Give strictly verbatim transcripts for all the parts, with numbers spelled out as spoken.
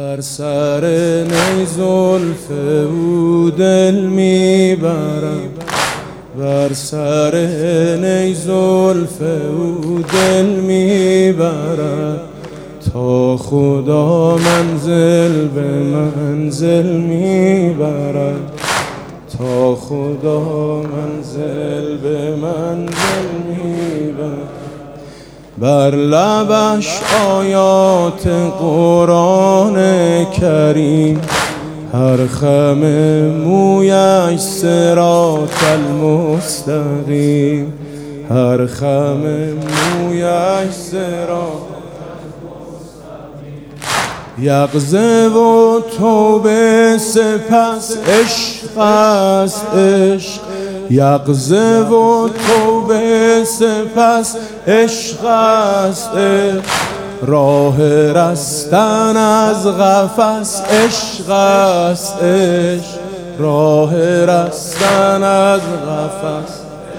بر سر نی زلف او دل میبرم، بر سر نی زلف او دل میبرم، تا خدا منزل به منزل میبرد، تا خدا منزل به منزل میبرد. بر لبش آیات قرآن کریم، هر خم مویش صراط المستقیم، هر خم مویش صراط یغزه و توبه سپس عشق است عشق، یغزه و توبه سپس عشق است عشق، راه رستن از قفس عشق است عشق، راه رستن از قفس.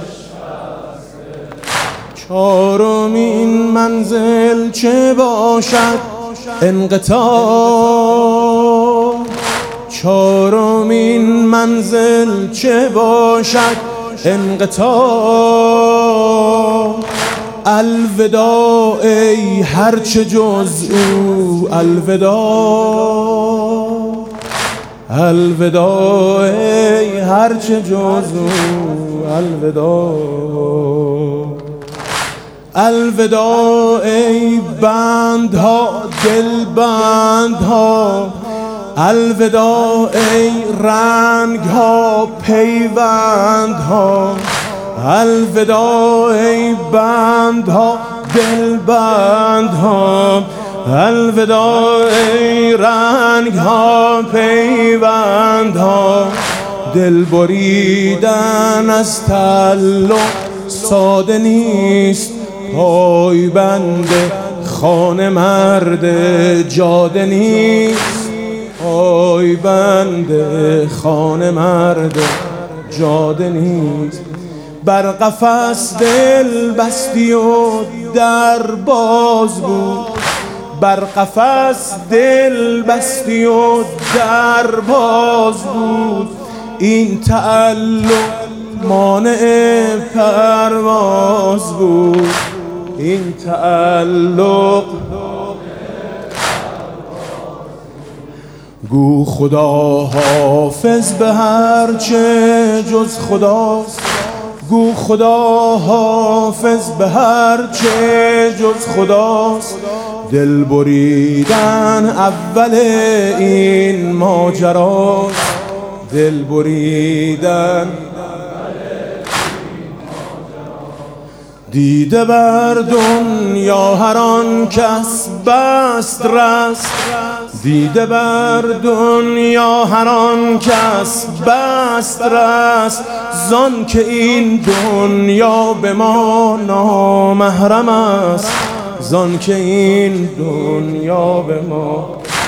چهارمین منزل چه باشد انقطاع، چهارمین منزل چه باشد انقطاع، الوداع ای هرچه جز او الوداع، الوداع ای هرچه جز او الوداع، الوداع ای بندها دل بندها، الوداع ای رنگها پیوندها، الوداع ای بندها دل بندها، الوداع ای رنگها پیوندها، دل بریدن از تعلق ساده نیست، پای بند خانه مرد جاده نیست، پای بند خانه مرد جاده نیست. بر قفس دل بستی و در باز بود، بر قفس دل بستی و در باز بود، این تعلق مانع پرواز بود، این تعلق. گو خدا حافظ به هر چه جز خداست، گو خدا حافظ به هر چه جز خداست، دل بریدن اول این ماجراست، دل بریدن دیده بر دنیا هر آن کس بست رست، دیده بر دنیا هر آن کس بست رست، زان که این دنیا به ما نامحرم است، زان که این دنیا به ما.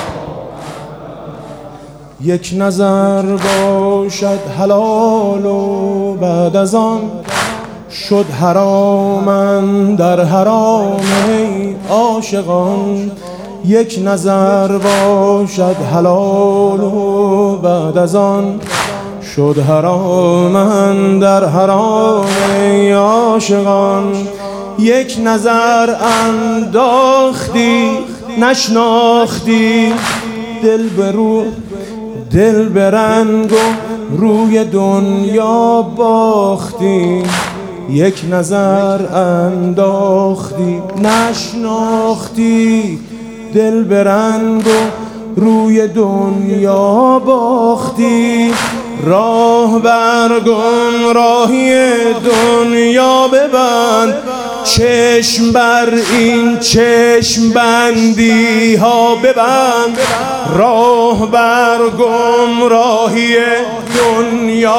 یک نظر باشد حلال و بعد از آن شد حرامن در حرام ای عاشقان، یک نظر باشد حلال و بعد از آن شد حرامن در حرام ای عاشقان، یک نظر انداختی نشناختی، دل به رو دل به رنگ و روی دنیا باختی، یک نظر انداختی نشناختی، دل به رنگ و روی دنیا باختی، راه بر گمراهی دنیا ببند، چشم بر این چشم بندی ها ببند، راه بر گمراهی دنیا،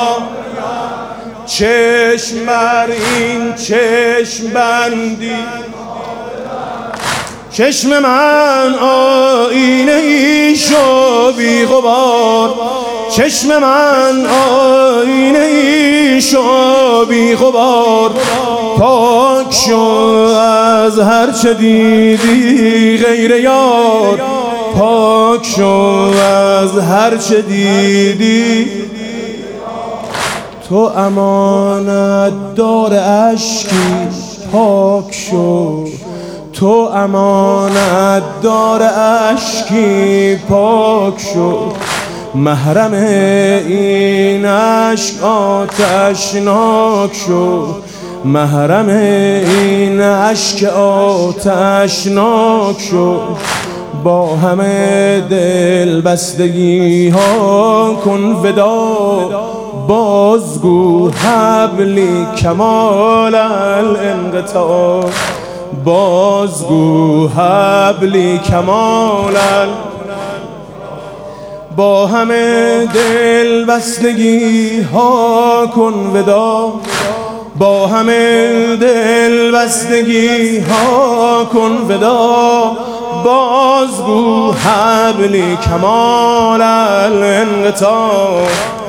چشم بر این چشم بندی. چشم من آینه ای شو بی غبار، چشم من آینه ای شو بی غبار، پاک شو از هر چه دیدی غیر یار، پاک شو از هر چه دیدی، تو امانت دار اشکی پاک شو، تو امانت دار اشکی پاک شو، محرم این اشک آتشناک شو، محرم این اشک آتشناک شو، با همه دل بستگی ها کن ودا، بازگو حبلی کمال الانقطاع، بازگو حبلی کمال، با همه دل بستگی ها کن ودا، با همه دل بستگی ها کن ودا، بازگو حبلی کمال الانقطاع.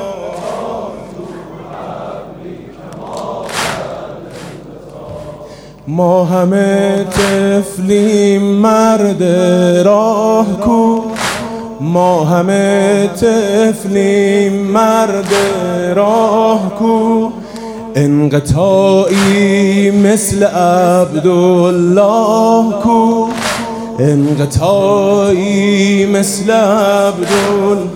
ما همه طفلیم مرد راه کو، ما همه طفلیم مرد راه کو، انقطاعی مثل عبدالله کو، انقطاعی مثل عبدالله،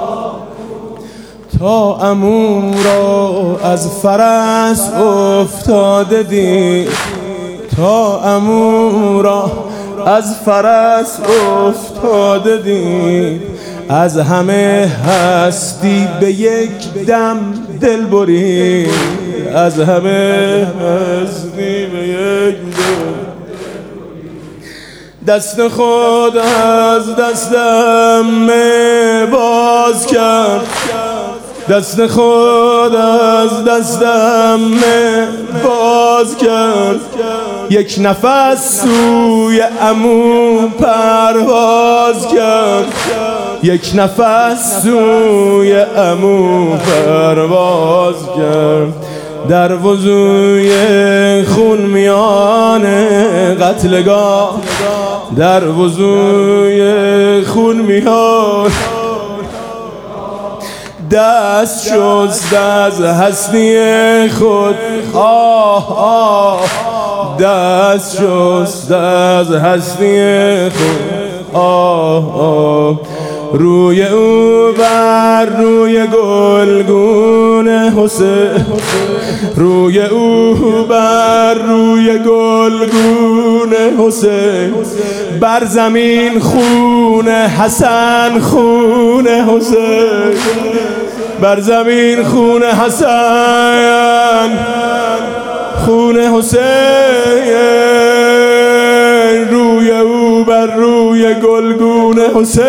تا عمو را از فرس افتاده دید، تا عمو را از فرس افتاده دید، از همه هستی به یک دم دل برید، از همه هستی به یک دم، دست خود از دستم باز کرد، دست خود از دستم باز کرد، یک نفس سوی عمو پرواز کرد، یک نفس سوی عمو پرواز کرد، در وضوی خون میان قتلگاه، در وضوی خون میان دست شست از هستی خود، آه آه دست شست از هستی خود، آه آه روی او بر روی گلگون حسین، روی او بر روی گلگون حسین، بر زمین خون حسن خون حسین، بر زمین خون حسن خون حسین، روی او بر روی گلگون حسین،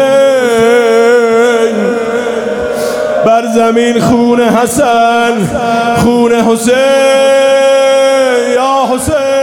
بر زمین خون حسن خون حسین، یا حسین.